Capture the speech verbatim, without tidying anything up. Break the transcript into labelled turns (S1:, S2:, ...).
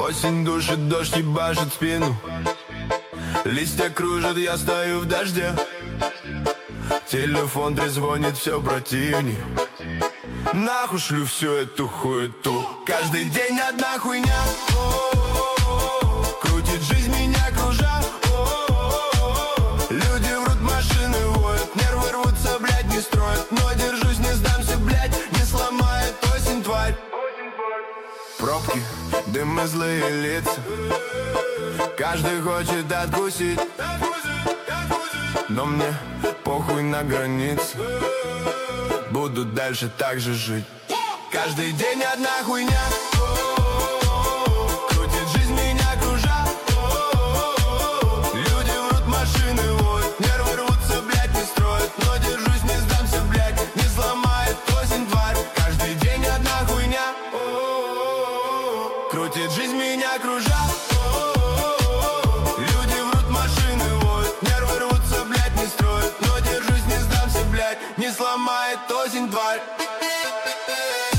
S1: Осень душит, дождь ебашит спину. Листья кружат, я стою в дожде. Телефон трезвонит все противней. Нахуй шлю всю эту хуету. Каждый день одна хуйня. Крутит жизнь меня кружа. Люди врут, машины воют, нервы рвутся, блядь, не строят. Но держусь, не сдамся, блядь, не сломает осень, тварь. Пробки, дым и злые лица. Каждый хочет откусить, но мне похуй на границе. Буду дальше так же жить. Каждый день одна хуйня. Крутит жизнь меня кружа. Люди врут, машины воют, нервы рвутся, блядь, не строят. Но держусь, не сдамся, блядь, не сломает осень, тварь. Каждый день одна хуйня. Крутит жизнь меня кружа. Люди врут, машины воют, нервы рвутся, блядь, не строят. Но держусь, не сдамся, блядь, не сломает осень, тварь.